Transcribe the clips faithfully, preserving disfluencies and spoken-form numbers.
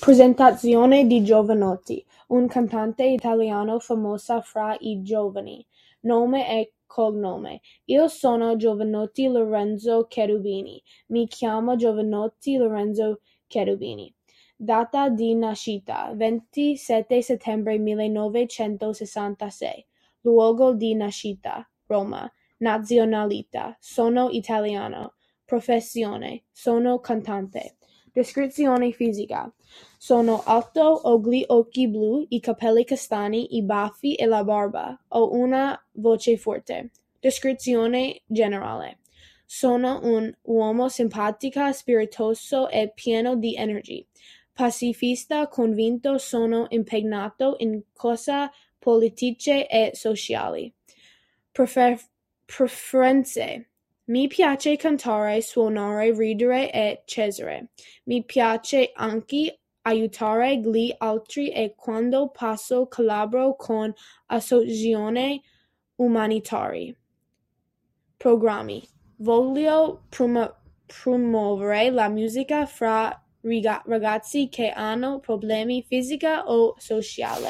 Presentazione di Jovanotti, un cantante italiano famoso fra i giovani. Nome e cognome: Io sono Jovanotti Lorenzo Cherubini. Mi chiamo Jovanotti Lorenzo Cherubini. Data di nascita: ventisette settembre millenovecentosessantasei. Luogo di nascita: Roma. Nazionalità: sono italiano. Professione: sono cantante. Descrizione fisica: sono alto, ho gli occhi blu, i capelli castani, i baffi e la barba. Ho una voce forte. Descrizione generale: sono un uomo simpatico, spiritoso e pieno di energy. Pacifista convinto, sono impegnato in cose politiche e sociali. Prefer- preferenze: mi piace cantare, suonare, ridere e cesare. Mi piace anche aiutare gli altri e quando posso collaboro con associazioni umanitarie. Programmi: voglio promu- promuovere la musica fra riga- ragazzi che hanno problemi fisici o sociali.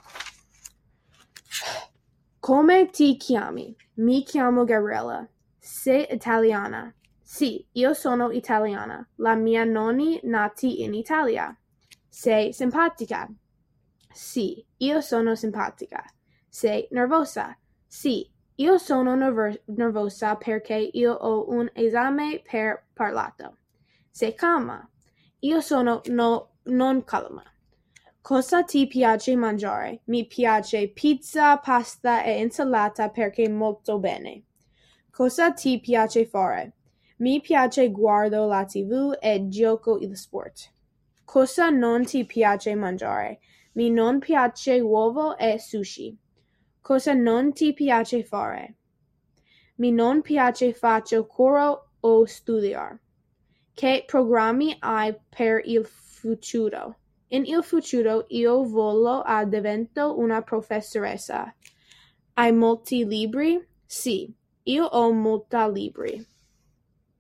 Come ti chiami? Mi chiamo Gabriella. Sei italiana? Sì, io sono italiana. La mia nonni nati in Italia. Sei simpatica? Sì, io sono simpatica. Sei nervosa? Sì, io sono nervo- nervosa perché io ho un esame per parlato. Sei calma? Io sono no- non calma. Cosa ti piace mangiare? Mi piace pizza, pasta e insalata perché molto bene. Cosa ti piace fare? Mi piace guardo la tivù e gioco il sport. Cosa non ti piace mangiare? Mi non piace uovo e sushi. Cosa non ti piace fare? Mi non piace faccio coro o studiare. Che programmi hai per il futuro? In il futuro io voglio a divento una professoressa. Hai molti libri? Sì, io ho molti libri.